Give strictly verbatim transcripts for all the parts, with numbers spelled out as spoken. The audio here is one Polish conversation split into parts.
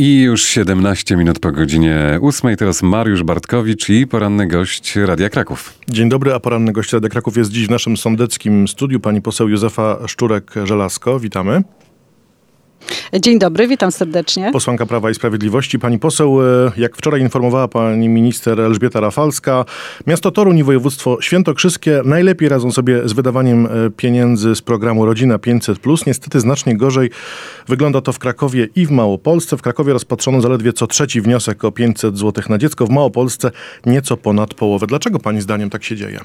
I już siedemnaście minut po godzinie ósmej. Teraz Mariusz Bartkowicz i poranny gość Radia Kraków. Dzień dobry, a poranny gość Radia Kraków jest dziś w naszym sądeckim studiu. Pani poseł Józefa Szczurek-Żelazko. Witamy. Dzień dobry, witam serdecznie. Posłanka Prawa i Sprawiedliwości. Pani poseł, jak wczoraj informowała pani minister Elżbieta Rafalska, miasto Toruń i województwo świętokrzyskie najlepiej radzą sobie z wydawaniem pieniędzy z programu Rodzina pięćset plus. Niestety znacznie gorzej wygląda to w Krakowie i w Małopolsce. W Krakowie rozpatrzono zaledwie co trzeci wniosek o pięćset złotych na dziecko, w Małopolsce nieco ponad połowę. Dlaczego pani zdaniem tak się dzieje?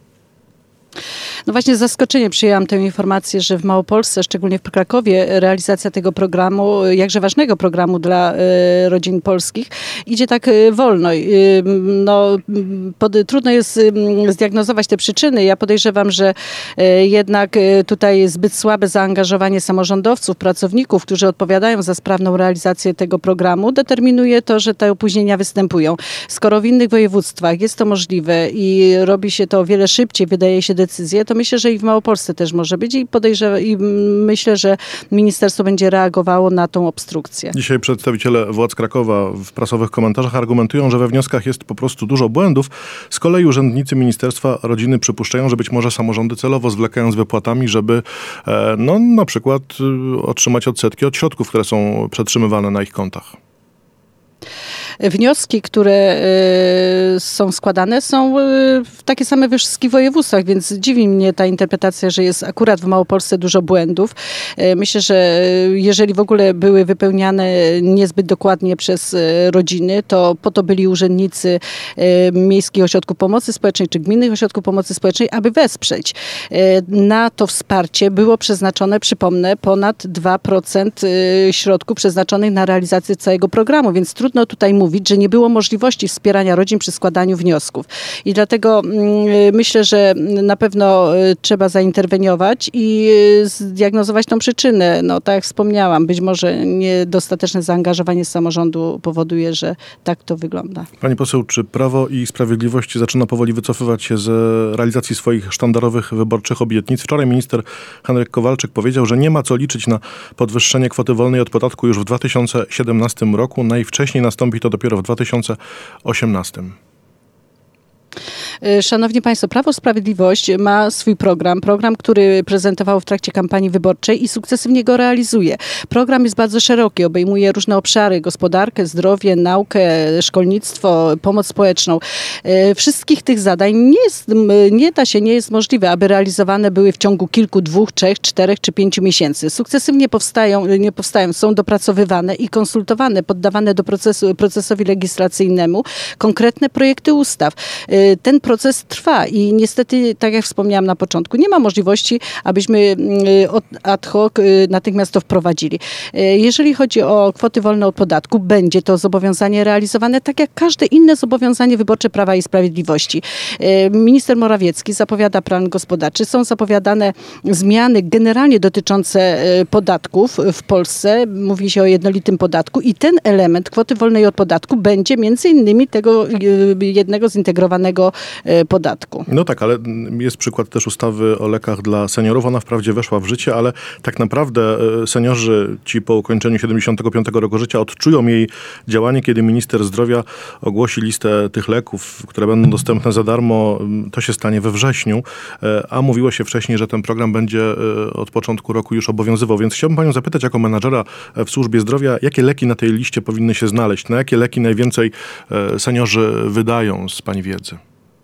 No właśnie z zaskoczeniem przyjęłam tę informację, że w Małopolsce, szczególnie w Krakowie, realizacja tego programu, jakże ważnego programu dla y, rodzin polskich, idzie tak y, wolno. Y, no, pod, trudno jest y, zdiagnozować te przyczyny. Ja podejrzewam, że y, jednak y, tutaj zbyt słabe zaangażowanie samorządowców, pracowników, którzy odpowiadają za sprawną realizację tego programu, determinuje to, że te opóźnienia występują. Skoro w innych województwach jest to możliwe i robi się to o wiele szybciej, wydaje się decyzję, to myślę, że i w Małopolsce też może być i podejrzewam i myślę, że ministerstwo będzie reagowało na tą obstrukcję. Dzisiaj przedstawiciele władz Krakowa w prasowych komentarzach argumentują, że we wnioskach jest po prostu dużo błędów. Z kolei urzędnicy Ministerstwa Rodziny przypuszczają, że być może samorządy celowo zwlekają z wypłatami, żeby no, na przykład otrzymać odsetki od środków, które są przetrzymywane na ich kontach. Wnioski, które y, są składane, są y, w takie same we wszystkich województwach, więc dziwi mnie ta interpretacja, że jest akurat w Małopolsce dużo błędów. Y, myślę, że jeżeli w ogóle były wypełniane niezbyt dokładnie przez y, rodziny, to po to byli urzędnicy y, Miejskich Ośrodków Pomocy Społecznej czy Gminnych Ośrodków Pomocy Społecznej, aby wesprzeć. Y, na to wsparcie było przeznaczone, przypomnę, ponad dwa procent y, środków przeznaczonych na realizację całego programu, więc trudno tutaj mówić, mówić, że nie było możliwości wspierania rodzin przy składaniu wniosków. I dlatego y, myślę, że na pewno y, trzeba zainterweniować i y, zdiagnozować tą przyczynę. No tak jak wspomniałam, być może niedostateczne zaangażowanie samorządu powoduje, że tak to wygląda. Pani poseł, czy Prawo i Sprawiedliwość zaczyna powoli wycofywać się z realizacji swoich sztandarowych wyborczych obietnic? Wczoraj minister Henryk Kowalczyk powiedział, że nie ma co liczyć na podwyższenie kwoty wolnej od podatku już w dwa tysiące siedemnastym roku. Najwcześniej nastąpi to dopiero w dwa tysiące osiemnastym. Szanowni Państwo, Prawo i Sprawiedliwość ma swój program, program, który prezentowało w trakcie kampanii wyborczej i sukcesywnie go realizuje. Program jest bardzo szeroki, obejmuje różne obszary, gospodarkę, zdrowie, naukę, szkolnictwo, pomoc społeczną. Wszystkich tych zadań nie, jest, nie da się, nie jest możliwe, aby realizowane były w ciągu kilku, dwóch, trzech, czterech czy pięciu miesięcy. Sukcesywnie powstają, nie powstają, są dopracowywane i konsultowane, poddawane do procesu, procesowi legislacyjnemu konkretne projekty ustaw. Ten proces trwa i niestety, tak jak wspomniałam na początku, nie ma możliwości, abyśmy ad hoc natychmiast to wprowadzili. Jeżeli chodzi o kwoty wolne od podatku, będzie to zobowiązanie realizowane tak jak każde inne zobowiązanie wyborcze Prawa i Sprawiedliwości. Minister Morawiecki zapowiada plan gospodarczy. Są zapowiadane zmiany generalnie dotyczące podatków w Polsce. Mówi się o jednolitym podatku i ten element kwoty wolnej od podatku będzie między innymi tego jednego zintegrowanego podatku. No tak, ale jest przykład też ustawy o lekach dla seniorów. Ona wprawdzie weszła w życie, ale tak naprawdę seniorzy ci po ukończeniu siedemdziesiątego piątego roku życia odczują jej działanie, kiedy minister zdrowia ogłosi listę tych leków, które będą dostępne za darmo. To się stanie we wrześniu, a mówiło się wcześniej, że ten program będzie od początku roku już obowiązywał. Więc chciałbym panią zapytać jako menadżera w służbie zdrowia, jakie leki na tej liście powinny się znaleźć? Na jakie leki najwięcej seniorzy wydają z pani wiedzy?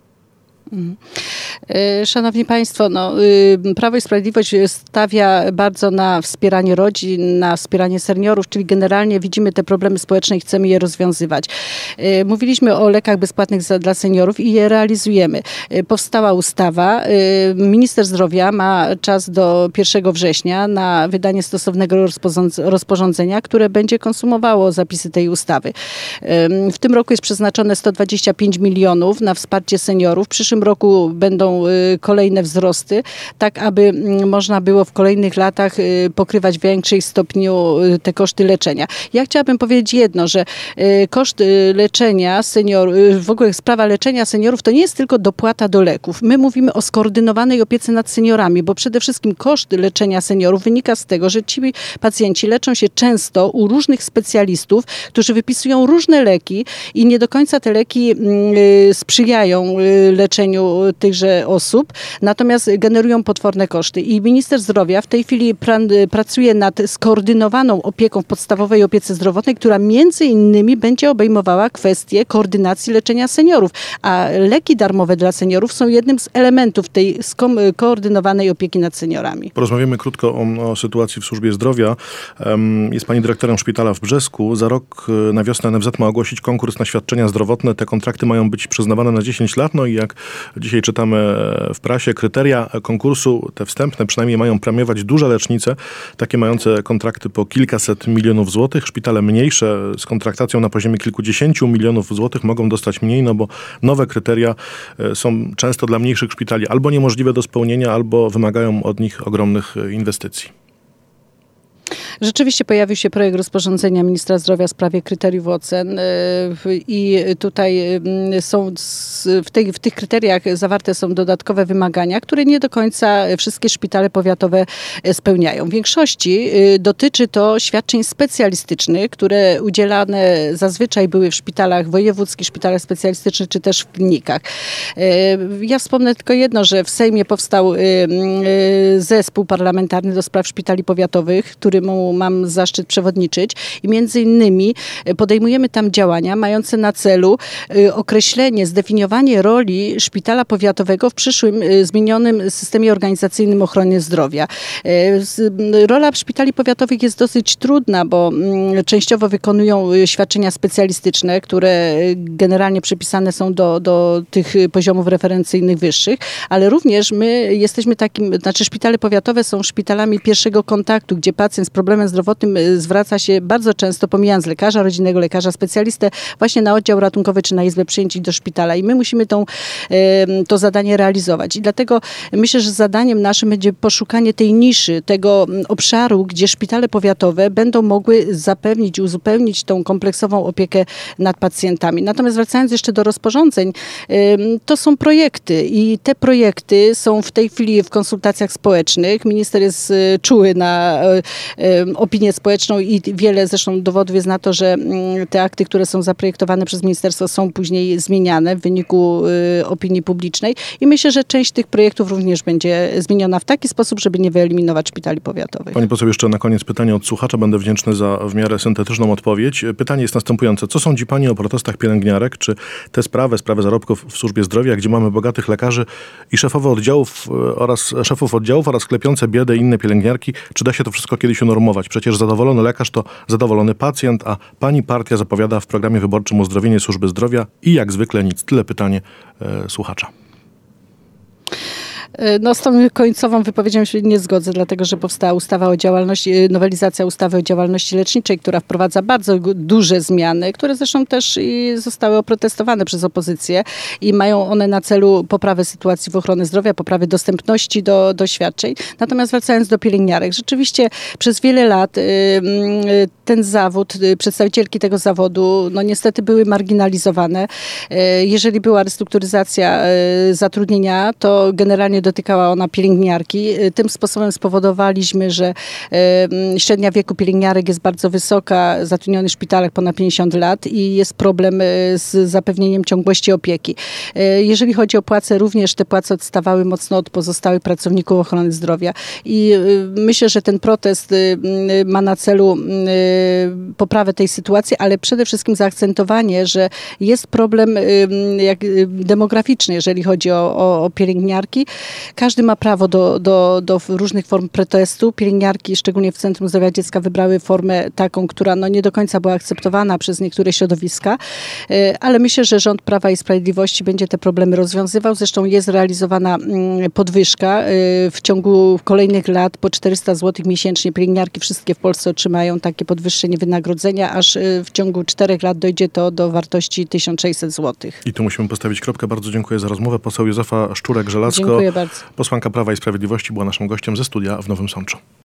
Szanowni Państwo, no, Prawo i Sprawiedliwość stawia bardzo na wspieranie rodzin, na wspieranie seniorów, czyli generalnie widzimy te problemy społeczne i chcemy je rozwiązywać. Mówiliśmy o lekach bezpłatnych za, dla seniorów i je realizujemy. Powstała ustawa. Minister Zdrowia ma czas do pierwszego września na wydanie stosownego rozporządzenia, które będzie konsumowało zapisy tej ustawy. W tym roku jest przeznaczone sto dwadzieścia pięć milionów na wsparcie seniorów. W przyszłym przyszłym roku będą kolejne wzrosty, tak aby można było w kolejnych latach pokrywać w większym stopniu te koszty leczenia. Ja chciałabym powiedzieć jedno, że koszt leczenia seniorów, w ogóle sprawa leczenia seniorów to nie jest tylko dopłata do leków. My mówimy o skoordynowanej opiece nad seniorami, bo przede wszystkim koszt leczenia seniorów wynika z tego, że ci pacjenci leczą się często u różnych specjalistów, którzy wypisują różne leki i nie do końca te leki sprzyjają leczeniu tychże osób, natomiast generują potworne koszty. I minister zdrowia w tej chwili pra- pracuje nad skoordynowaną opieką w podstawowej opiece zdrowotnej, która między innymi będzie obejmowała kwestię koordynacji leczenia seniorów, a leki darmowe dla seniorów są jednym z elementów tej sko- koordynowanej opieki nad seniorami. Porozmawiamy krótko o, o sytuacji w służbie zdrowia. Jest pani dyrektorem szpitala w Brzesku. Za rok na wiosnę N F Z ma ogłosić konkurs na świadczenia zdrowotne. Te kontrakty mają być przyznawane na dziesięć lat. No i jak dzisiaj czytamy w prasie, kryteria konkursu, te wstępne przynajmniej, mają premiować duże lecznice, takie mające kontrakty po kilkaset milionów złotych. Szpitale mniejsze z kontraktacją na poziomie kilkudziesięciu milionów złotych mogą dostać mniej, no bo nowe kryteria są często dla mniejszych szpitali albo niemożliwe do spełnienia, albo wymagają od nich ogromnych inwestycji. Rzeczywiście pojawił się projekt rozporządzenia ministra zdrowia w sprawie kryteriów ocen i tutaj są w, tej, w tych kryteriach zawarte są dodatkowe wymagania, które nie do końca wszystkie szpitale powiatowe spełniają. W większości dotyczy to świadczeń specjalistycznych, które udzielane zazwyczaj były w szpitalach wojewódzkich, szpitalach specjalistycznych czy też w klinikach. Ja wspomnę tylko jedno, że w Sejmie powstał zespół parlamentarny do spraw szpitali powiatowych, któremu mam zaszczyt przewodniczyć i między innymi podejmujemy tam działania mające na celu określenie, zdefiniowanie roli szpitala powiatowego w przyszłym zmienionym systemie organizacyjnym ochrony zdrowia. Rola szpitali powiatowych jest dosyć trudna, bo częściowo wykonują świadczenia specjalistyczne, które generalnie przypisane są do, do tych poziomów referencyjnych wyższych, ale również my jesteśmy takim, znaczy szpitale powiatowe są szpitalami pierwszego kontaktu, gdzie pacjent z problemem zdrowotnym zwraca się bardzo często, pomijając lekarza rodzinnego, lekarza specjalistę, właśnie na oddział ratunkowy czy na izbę przyjęć do szpitala i my musimy tą, to zadanie realizować. I dlatego myślę, że zadaniem naszym będzie poszukanie tej niszy, tego obszaru, gdzie szpitale powiatowe będą mogły zapewnić, uzupełnić tą kompleksową opiekę nad pacjentami. Natomiast wracając jeszcze do rozporządzeń, to są projekty i te projekty są w tej chwili w konsultacjach społecznych. Minister jest czuły na opinię społeczną i wiele zresztą dowodów jest na to, że te akty, które są zaprojektowane przez ministerstwo, są później zmieniane w wyniku opinii publicznej i myślę, że część tych projektów również będzie zmieniona w taki sposób, żeby nie wyeliminować szpitali powiatowych. Pani poseł, jeszcze na koniec pytanie od słuchacza. Będę wdzięczny za w miarę syntetyczną odpowiedź. Pytanie jest następujące. Co sądzi pani o protestach pielęgniarek? Czy te sprawy, sprawy zarobków w służbie zdrowia, gdzie mamy bogatych lekarzy i szefowe oddziałów oraz szefów oddziałów oraz klepiące biedę inne pielęgniarki, czy da się to wszystko kiedyś unormować? Przecież zadowolony lekarz to zadowolony pacjent, a pani partia zapowiada w programie wyborczym uzdrowienie służby zdrowia i jak zwykle nic. Tyle pytanie e, słuchacza. No z tą końcową wypowiedzią się nie zgodzę, dlatego że powstała ustawa o działalności, nowelizacja ustawy o działalności leczniczej, która wprowadza bardzo duże zmiany, które zresztą też i zostały oprotestowane przez opozycję i mają one na celu poprawę sytuacji w ochronie zdrowia, poprawę dostępności do, do świadczeń. Natomiast wracając do pielęgniarek, rzeczywiście przez wiele lat ten zawód, przedstawicielki tego zawodu, no niestety były marginalizowane. Jeżeli była restrukturyzacja zatrudnienia, to generalnie dotykała ona pielęgniarki. Tym sposobem spowodowaliśmy, że średnia wieku pielęgniarek jest bardzo wysoka, zatrudnionych w szpitalach ponad pięćdziesiąt lat i jest problem z zapewnieniem ciągłości opieki. Jeżeli chodzi o płace, również te płace odstawały mocno od pozostałych pracowników ochrony zdrowia i myślę, że ten protest ma na celu poprawę tej sytuacji, ale przede wszystkim zaakcentowanie, że jest problem demograficzny, jeżeli chodzi o, o, o pielęgniarki Każdy ma prawo do, do, do różnych form protestu. Pielęgniarki, szczególnie w Centrum Zdrowia Dziecka, wybrały formę taką, która no nie do końca była akceptowana przez niektóre środowiska, ale myślę, że rząd Prawa i Sprawiedliwości będzie te problemy rozwiązywał. Zresztą jest realizowana podwyżka. W ciągu kolejnych lat po czterysta złotych miesięcznie pielęgniarki wszystkie w Polsce otrzymają takie podwyższenie wynagrodzenia, aż w ciągu czterech lat dojdzie to do wartości tysiąc sześćset złotych. I tu musimy postawić kropkę. Bardzo dziękuję za rozmowę. Poseł Józefa Szczurek-Żelazko, Dziękuję bardzo. posłanka Prawa i Sprawiedliwości, była naszym gościem ze studia w Nowym Sączu.